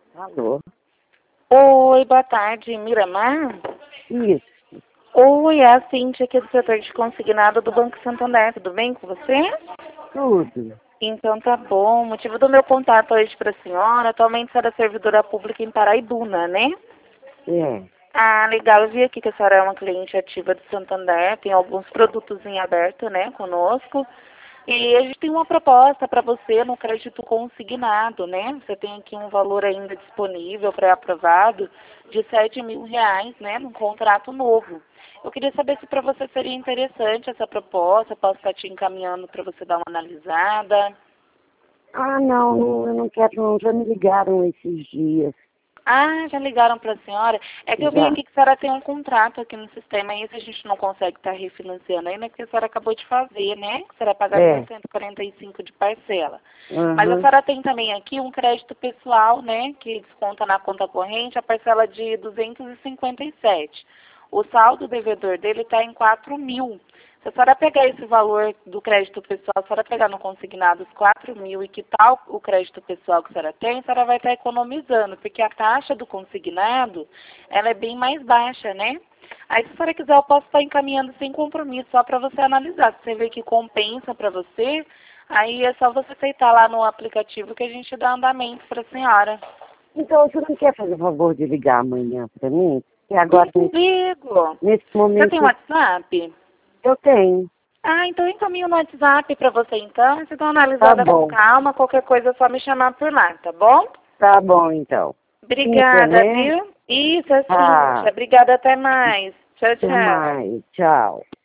Alô? Oi, boa tarde, Miramar? Isso, Oi, é a Cíntia aqui do setor de consignado do Banco Santander, tudo bem com você? tudo. Então tá bom, o motivo do meu contato hoje para a senhora, atualmente a senhora é servidora pública em Paraibuna, né? É. Ah, legal, eu vi aqui que a senhora é uma cliente ativa do Santander, tem alguns produtos em aberto, né, conosco. E a gente tem uma proposta para você no crédito consignado, né? Você tem aqui um valor ainda disponível, pré-aprovado, de R$ 7.000, né? Num contrato novo. Eu queria saber se para você seria interessante essa proposta, posso estar te encaminhando para você dar uma analisada. Ah, não, eu não quero não. Já me ligaram esses dias. Ah, já ligaram para a senhora? É que eu vi Já. aqui que a senhora tem um contrato aqui no sistema, e esse a gente não consegue estar refinanciando ainda, porque a senhora acabou de fazer, né? Que será pagar É. 1.145 de parcela. Mas a Aham. senhora tem também aqui um crédito pessoal, né? Que desconta na conta corrente a parcela de 257. O saldo devedor dele está em 4.000. Se a senhora pegar esse valor do crédito pessoal, se a senhora pegar no consignado os 4.000 e quitar o crédito pessoal que a senhora tem, a senhora vai estar economizando, porque a taxa do consignado, ela é bem mais baixa, né? Aí, se a senhora quiser, eu posso estar encaminhando sem compromisso, só para você analisar. Se você vê que compensa para você, aí é só você aceitar lá no aplicativo que a gente dá andamento para a senhora. Então, você não quer fazer o favor de ligar amanhã para mim? E agora, Ligo. nesse Você tem momento, WhatsApp? eu tenho. Ah, então eu encaminho no WhatsApp para você então. Você dá uma Tá analisada com bom. calma, qualquer coisa é só me chamar por lá, tá bom? Tá bom, então. Cíntia, Obrigada, né? viu? Isso, é Cíntia. Tá. Obrigada, até mais. Tchau, Até tchau. mais. Tchau.